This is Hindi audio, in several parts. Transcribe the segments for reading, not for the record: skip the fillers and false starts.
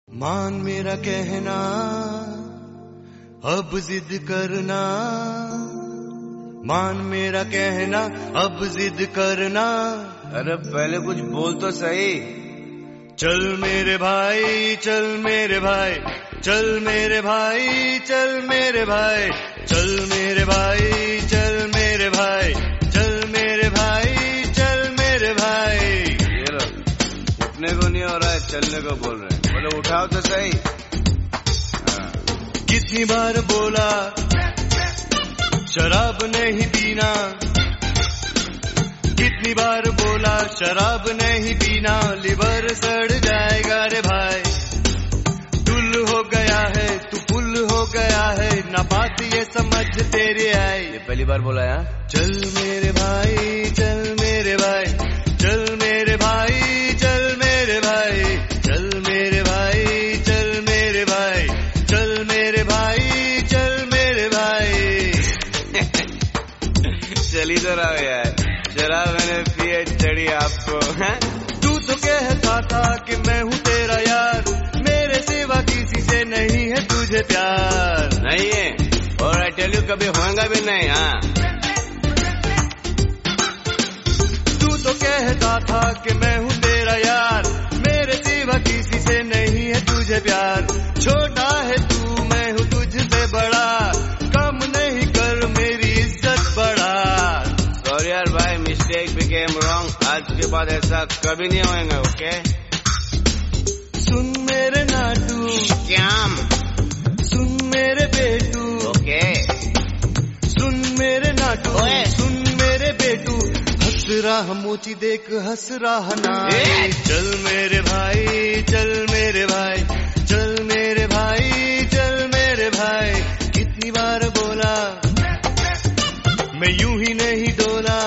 मान मेरा कहना, अब जिद करना। मान मेरा कहना, अब जिद करना। अरे पहले कुछ बोल तो सही। चल मेरे भाई, चल मेरे भाई, चल मेरे भाई, चल मेरे भाई, चल मेरे भाई, चल मेरे भाई, चल मेरे भाई, चल मेरे भाई। ये लो, उठने को नहीं हो रहा है, चलने को बोल रहे हैं। बोले उठाओ तो सही। कितनी बार बोला शराब नहीं पीना, कितनी बार बोला शराब नहीं पीना। लिवर सड़ जाएगा रे भाई, टुल हो गया है तू, फुल हो गया है ना, बात ये समझ तेरे आई। ये पहली बार बोला है। चल मेरे भाई, चल मेरे भाई, चल मेरे भाई, चल मेरे भाई, चल मेरे भाई, चल मेरे भाई, चल मेरे भाई, चल मेरे भाई। चली तो रहा यार, शराब मैंने पिए चढ़ी आपको है? तू तो कहता था कि मैं हूँ तेरा यार, मेरे सिवा किसी से नहीं है तुझे प्यार। नहीं है, और आई टेल यू कभी होगा भी नहीं। हाँ, तू तो कहता था कि मैं हूँ तेरा यार, मेरे सिवा किसी से नहीं है तुझे प्यार। छोटा है तू, मैं हूँ तुझसे बड़ा, कम नहीं कर मेरी इज्जत बढ़ा। सॉरी यार भाई, मिस्टेक बिकेम रॉन्ग। आज के बाद ऐसा कभी नहीं होएगा। ओके, सुन मेरे नाटू, श्याम, सुन मेरे बेटू। ओके, सुन मेरे नाटू, ओए। सुन मेरे बेटू। हंस रहा मोची देख, हंस रहा ना। ए! चल मेरे भाई, चल मेरे भाई, चल मेरे भाई, चल मेरे भाई। कितनी बार बोला मैं यूं ही नहीं डोला,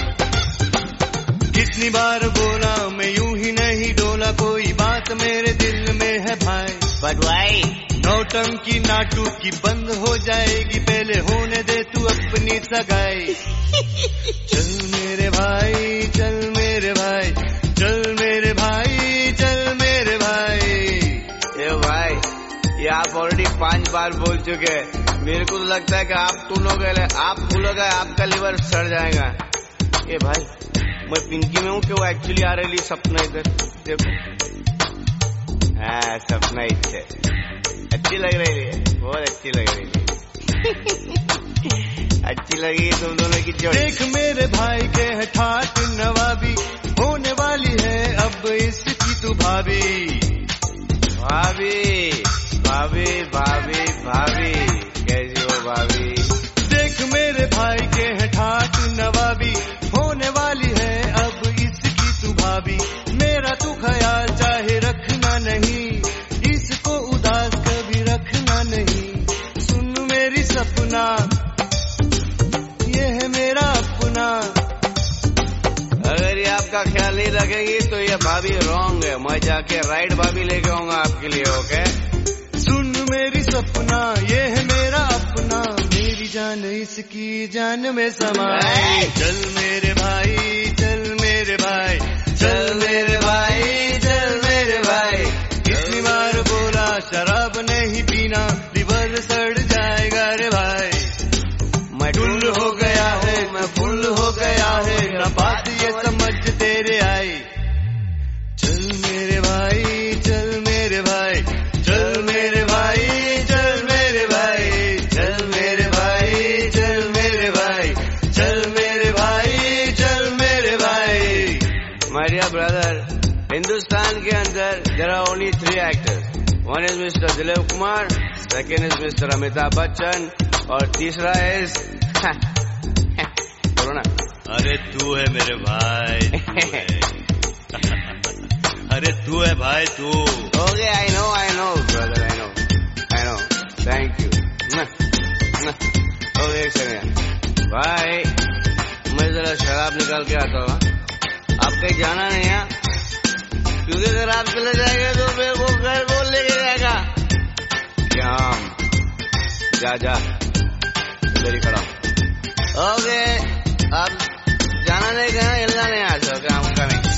कितनी बार बोला मैं यूं ही नहीं डोला। कोई बात मेरे दिल में है भाई, बट वाई? नौटंकी नाटू की बंद हो जाएगी, पहले होने दे तू अपनी सगाई। चल मेरे भाई, चल मेरे भाई, चल मेरे भाई, चल मेरे भाई। ए भाई, ये आप ऑलरेडी 5 बार बोल चुके हैं। मेरे को तो लगता है कि आप फूलोगे, आप फूलोगे, आपका लिवर सड़ जाएगा। ये भाई, मैं पिंकी में हूँ कि वो एक्चुअली आ रही सपना इधर देखो। हाँ, सपना इच्छे अच्छी लग रही है, बहुत अच्छी लग रही है। अच्छी लगी तुम दोनों की जोड़ी। देख मेरे भाई के है ठाट नवाबी, होने वाली है अब इसकी तू भाभी। भाभी भाभी भाभी भाभी, कैसी हो भाभी? देख मेरे भाई के है ठाट नवाबी, होने वाली है अब इसकी तू भाभी। मेरा तू ख्याल चाहे रखना नहीं, इसको उदास कभी रखना नहीं। सुन मेरी सपना, ये है मेरा अपना। अगर ये आपका ख्याल नहीं रखेगी तो ये भाभी रॉन्ग है। मैं जाके राइट भाभी लेके आऊंगा आपके लिए। ओके, सुन मेरी सपना, ये है मेरा अपना, मेरी जान इसकी जान में समाए। चल मेरे भाई, चल मेरे भाई, चल मेरे भाई, चल मेरे भाई। कितनी बार बोला शराब नहीं पीना, लिवर सड़ जाएगा रे भाई। मैं टुल हो गया है, मैं फुल हो गया है ना, बात ये समझ तेरे आई। चल मेरे भाई, चल मेरे भाई, चल मेरे भाई, चल मेरे भाई, चल मेरे भाई, चल मेरे भाई, चल मेरे भाई, चल मेरे भाई। माय डियर ब्रदर, हिंदुस्तान के अंदर there are only 3 actors. One is mister Dilip Kumar, second is mister Amitabh Bachchan, और तीसरा इज बोलो ना। अरे तू है मेरे भाई, तू है। अरे तू है भाई तू। Okay, I know brother, I know, thank you. Okay, एक सेकंड भाई, मैं जरा शराब निकाल के आता हूँ। आप कहीं जाना नहीं है, क्योंकि अगर आप चले जाएंगे तो मेरे को घर को लेके जाएगा। श्याम, जा इधर ही खड़ा। ओके, आप जाना नहीं, कहना हिलना नहीं आ सकता। हम करें